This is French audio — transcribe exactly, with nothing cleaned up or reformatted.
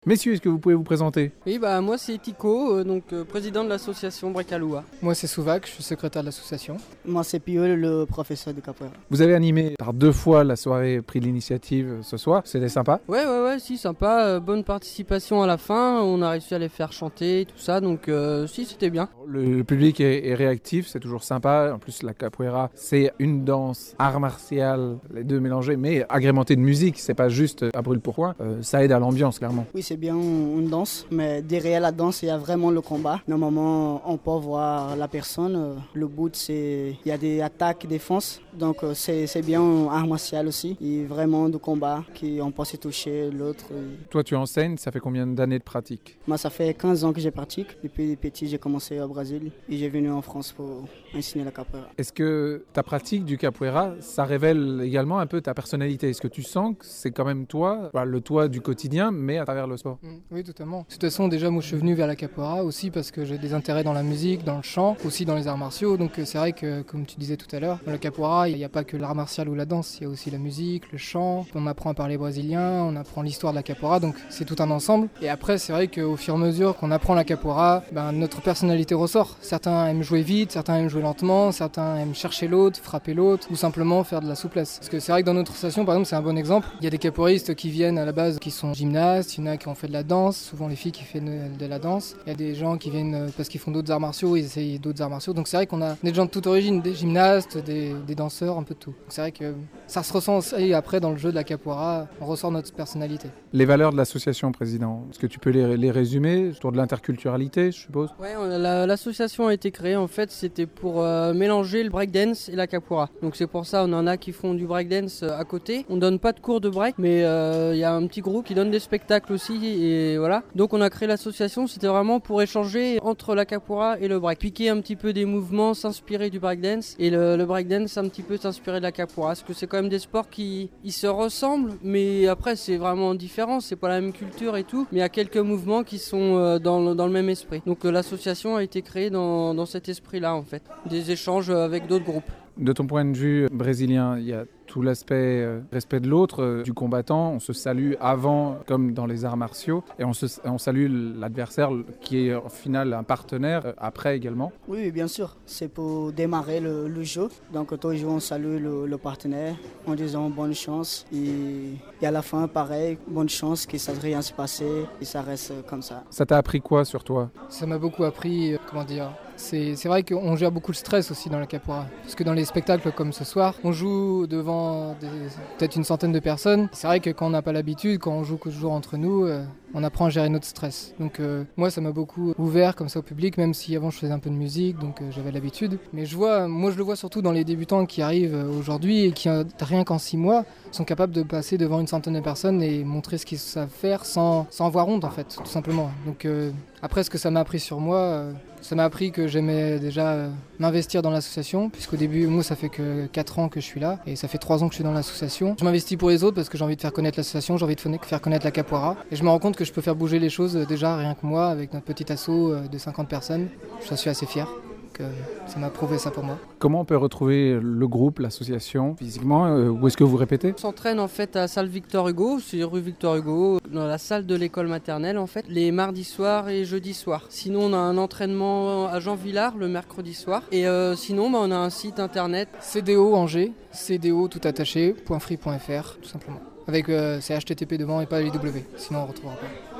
Messieurs, est-ce que vous pouvez vous présenter? Oui, bah moi c'est Tico, euh, donc euh, président de l'association Brekaloa. Moi c'est Souvac, je suis secrétaire de l'association. Moi c'est Pio, le professeur de capoeira. Vous avez animé par deux fois la soirée Prix de l'initiative ce soir, c'était sympa? Ouais, ouais, ouais, si, sympa, euh, bonne participation à la fin, on a réussi à les faire chanter, tout ça, donc euh, si, c'était bien. Le, le public est, est réactif, c'est toujours sympa. En plus, la capoeira, c'est une danse, art martial, les deux mélangés, mais agrémenté de musique, c'est pas juste à brûle-pourpoint, euh, ça aide à l'ambiance, clairement. Oui, c'est bien une danse, mais derrière la danse, il y a vraiment le combat. Normalement, on peut voir la personne. Le but, c'est il y a des attaques, défense. Donc, c'est, c'est bien un art martial aussi. Il y a vraiment du combat, qu'on peut se toucher l'autre. Toi, tu enseignes, ça fait combien d'années de pratique? Moi, ça fait quinze ans que je pratique. Depuis petit, j'ai commencé au Brésil et j'ai venu en France pour enseigner la capoeira. Est-ce que ta pratique du capoeira, ça révèle également un peu ta personnalité? Est-ce que tu sens que c'est quand même toi, bah, le toi du quotidien, mais à travers le sport? Mmh, oui, totalement. De toute façon, déjà, moi, je suis venu vers la capoeira aussi parce que j'ai des intérêts dans la musique, dans le chant, aussi dans les arts martiaux. Donc, c'est vrai que, comme tu disais tout à l'heure, dans la capoeira, il n'y a pas que l'art martial ou la danse, il y a aussi la musique, le chant. On apprend à parler brésilien, on apprend l'histoire de la capoeira, donc c'est tout un ensemble. Et après, c'est vrai qu'au fur et à mesure qu'on apprend la capoeira, ben, notre personnalité ressort. Certains aiment jouer vite, certains aiment jouer lentement, certains aiment chercher l'autre, frapper l'autre, ou simplement faire de la souplesse. Parce que c'est vrai que dans notre station, par exemple, c'est un bon exemple. Il y a des capoeiristes qui viennent à la base qui sont gymnastes, il y en a qui ont fait de la danse, souvent les filles qui font de la danse. Il y a des gens qui viennent parce qu'ils font d'autres arts martiaux, ils essayent d'autres arts martiaux. Donc c'est vrai qu'on a des gens de toute origine, des gymnastes, des, des danseurs, un peu de tout. Donc c'est vrai que ça se ressent et après dans le jeu de la capoeira, on ressort notre personnalité. Les valeurs de l'association, président, est-ce que tu peux les, les résumer autour de l'interculturalité, je suppose? Ouais, on a, la, l'association a été créée en fait, c'était pour euh, mélanger le breakdance et la capoeira. Donc c'est pour ça on en a qui font du breakdance à côté. On donne pas de cours de break, mais il euh, y a un petit groupe qui donne des spectacles aussi et voilà. Donc on a créé l'association, c'était vraiment pour échanger entre la capoeira et le break. Piquer un petit peu des mouvements, s'inspirer du breakdance et le, le breakdance un petit peu s'inspirer de la capoeira. Parce que c'est quand même des sports qui ils se ressemblent, mais après c'est vraiment différent, c'est pas la même culture et tout. Mais il y a quelques mouvements qui sont euh, dans, le, dans le même esprit. Donc euh, l'association a été créée dans, dans cet esprit-là en fait. Des échanges avec d'autres groupes. De ton point de vue brésilien, il y a tout l'aspect euh, respect de l'autre, euh, du combattant. On se salue avant, comme dans les arts martiaux, et on, se, on salue l'adversaire qui est au final un partenaire euh, après également. Oui, bien sûr. C'est pour démarrer le, le jeu. Donc toujours on salue le, le partenaire en disant bonne chance. Et, et à la fin, pareil, bonne chance, que ça ne rien se passer et ça reste comme ça. Ça t'a appris quoi sur toi? Ça m'a beaucoup appris, euh, comment dire... C'est, c'est vrai qu'on gère beaucoup le stress aussi dans la capoeira. Parce que dans les spectacles comme ce soir, on joue devant des, peut-être une centaine de personnes. C'est vrai que quand on n'a pas l'habitude, quand on joue toujours entre nous, euh, on apprend à gérer notre stress. Donc euh, moi, ça m'a beaucoup ouvert comme ça au public, même si avant je faisais un peu de musique, donc euh, j'avais l'habitude. Mais je vois, moi je le vois surtout dans les débutants qui arrivent aujourd'hui et qui, rien qu'en six mois, sont capables de passer devant une centaine de personnes et montrer ce qu'ils savent faire sans, sans avoir honte en fait, tout simplement. Donc euh, après, ce que ça m'a appris sur moi, euh, ça m'a appris que j'aimais déjà euh, m'investir dans l'association, puisqu'au début, moi, ça fait que quatre ans que je suis là, et ça fait trois ans que je suis dans l'association. Je m'investis pour les autres parce que j'ai envie de faire connaître l'association, j'ai envie de faire connaître la capoeira, et je me rends compte que je peux faire bouger les choses euh, déjà, rien que moi, avec notre petit asso euh, de cinquante personnes. Je suis assez fier. Que ça m'a prouvé ça pour moi. Comment on peut retrouver le groupe, l'association, physiquement? euh, Où est-ce que vous répétez? On s'entraîne en fait à salle Victor Hugo, c'est rue Victor Hugo, dans la salle de l'école maternelle en fait, les mardis soirs et jeudis soirs. Sinon on a un entraînement à Jean Villard le mercredi soir. Et euh, sinon bah, on a un site internet. C D O Angers, C D O tout attaché, .free point F R tout simplement. Avec euh, c'est H T T P devant et pas les W, sinon on ne retrouvera pas.